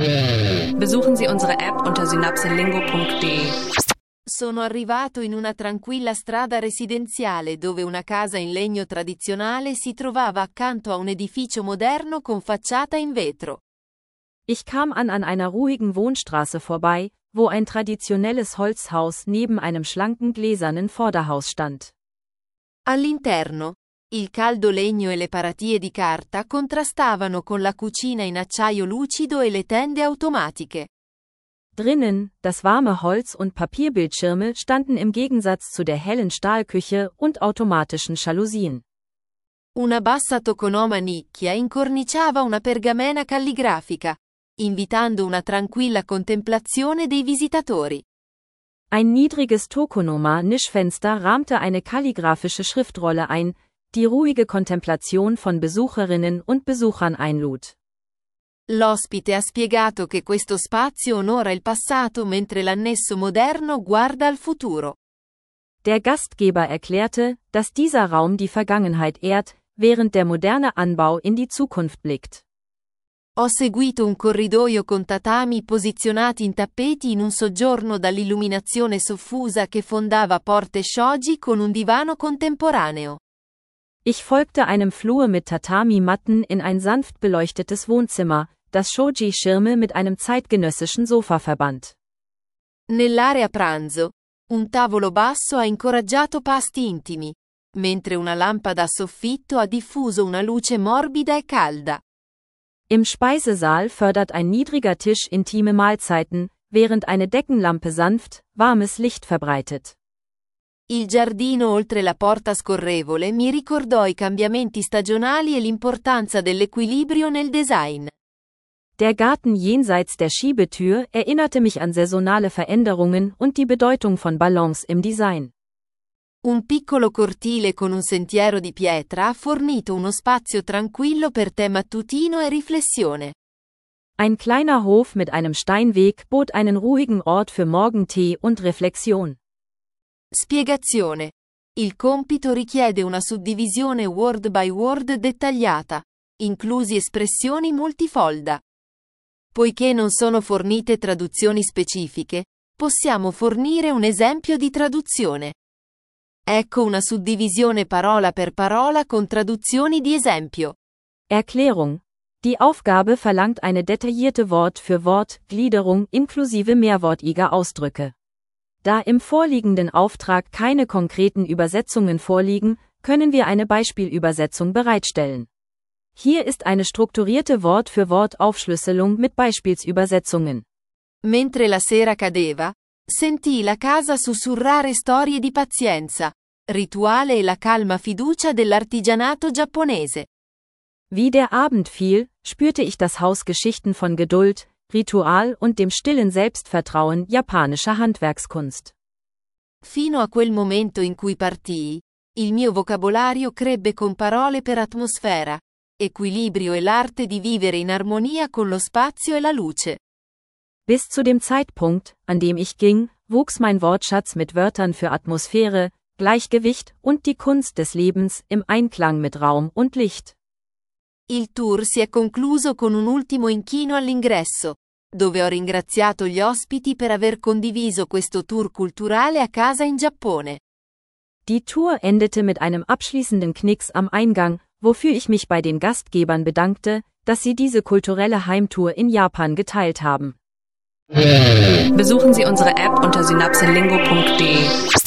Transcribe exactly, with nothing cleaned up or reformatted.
Besuchen Sie unsere App unter synapselingo punto de. Sono arrivato in una tranquilla strada residenziale dove una casa in legno tradizionale si trovava accanto a un edificio moderno con facciata in vetro. Ich kam an an einer ruhigen Wohnstraße vorbei, wo ein traditionelles Holzhaus neben einem schlanken gläsernen Vorderhaus stand. All'interno, il caldo legno e le paratie di carta contrastavano con la cucina in acciaio lucido e le tende automatiche. Drinnen, das warme Holz und Papierbildschirme standen im Gegensatz zu der hellen Stahlküche und automatischen Jalousien. Una bassa tokonoma nicchia incorniciava una pergamena calligrafica, invitando una tranquilla contemplazione dei visitatori. Ein niedriges Tokonoma-Nischfenster rahmte eine kalligraphische Schriftrolle ein, die ruhige Kontemplation von Besucherinnen und Besuchern einlud. L'ospite ha spiegato che questo spazio onora il passato mentre l'annesso moderno guarda al futuro. Der Gastgeber erklärte, dass dieser Raum die Vergangenheit ehrt, während der moderne Anbau in die Zukunft blickt. Ho seguito un corridoio con tatami posizionati in tappeti in un soggiorno dall'illuminazione soffusa che fondava porte shoji con un divano contemporaneo. Ich folgte einem Flur mit Tatami-Matten in ein sanft beleuchtetes Wohnzimmer, das Shoji-Schirme mit einem zeitgenössischen Sofa verband. Nell'area pranzo, un tavolo basso ha incoraggiato pasti intimi, mentre una lampada a soffitto ha diffuso una luce morbida e calda. Im Speisesaal fördert ein niedriger Tisch intime Mahlzeiten, während eine Deckenlampe sanft, warmes Licht verbreitet. Il giardino oltre la porta scorrevole mi ricordò i cambiamenti stagionali e l'importanza dell'equilibrio nel design. Der Garten jenseits der Schiebetür erinnerte mich an saisonale Veränderungen und die Bedeutung von Balance im Design. Un piccolo cortile con un sentiero di pietra ha fornito uno spazio tranquillo per tè mattutino e riflessione. Ein kleiner Hof mit einem Steinweg bot einen ruhigen Ort für Morgentee und Reflexion. Spiegazione. Il compito richiede una suddivisione word by word dettagliata, inclusi espressioni multifolda. Poiché non sono fornite traduzioni specifiche, possiamo fornire un esempio di traduzione. Ecco una suddivisione parola per parola con traduzioni di esempio. Erklärung. Die Aufgabe verlangt eine detaillierte Wort-für-Wort-Gliederung inklusive mehrwortiger Ausdrücke. Da im vorliegenden Auftrag keine konkreten Übersetzungen vorliegen, können wir eine Beispielübersetzung bereitstellen. Hier ist eine strukturierte Wort-für-Wort-Aufschlüsselung mit Beispielsübersetzungen. Mentre la sera cadeva, sentì la casa sussurrare storie di pazienza, rituale e la calma fiducia dell'artigianato giapponese. Wie der Abend fiel, spürte ich das Haus Geschichten von Geduld, Ritual und dem stillen Selbstvertrauen japanischer Handwerkskunst. Fino a quel momento in cui partii, il mio vocabolario crebbe con parole per atmosfera, equilibrio e l'arte di vivere in armonia con lo spazio e la luce. Bis zu dem Zeitpunkt, an dem ich ging, wuchs mein Wortschatz mit Wörtern für Atmosphäre, Gleichgewicht und die Kunst des Lebens im Einklang mit Raum und Licht. Il tour si è concluso con un ultimo inchino all'ingresso, dove ho ringraziato gli ospiti per aver condiviso questo tour culturale a casa in Giappone. Die Tour endete mit einem abschließenden Knicks am Eingang, wofür ich mich bei den Gastgebern bedankte, dass sie diese kulturelle Heimtour in Japan geteilt haben. Besuchen Sie unsere App unter synapselingo punto de.